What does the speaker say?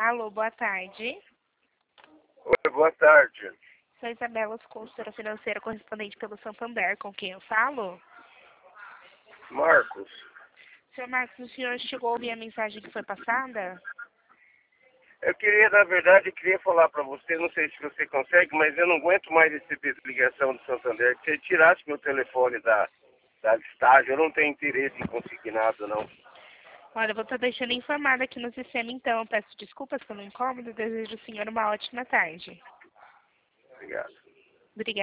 Alô, boa tarde. Oi, boa tarde. Sou Isabela, consultora financeira correspondente pelo Santander. Com quem eu falo? Marcos, Senhor Marcos, o senhor chegou a ouvir a mensagem que foi passada? eu queria falar para você, não sei se você consegue, mas eu não aguento mais receber ligação do Santander. Que você tirasse meu telefone da listagem, eu não tenho interesse em conseguir nada, não. Olha, eu vou estar deixando informada aqui no sistema, então. Peço desculpas pelo incômodo e desejo ao senhor uma ótima tarde. Obrigado. Obrigada.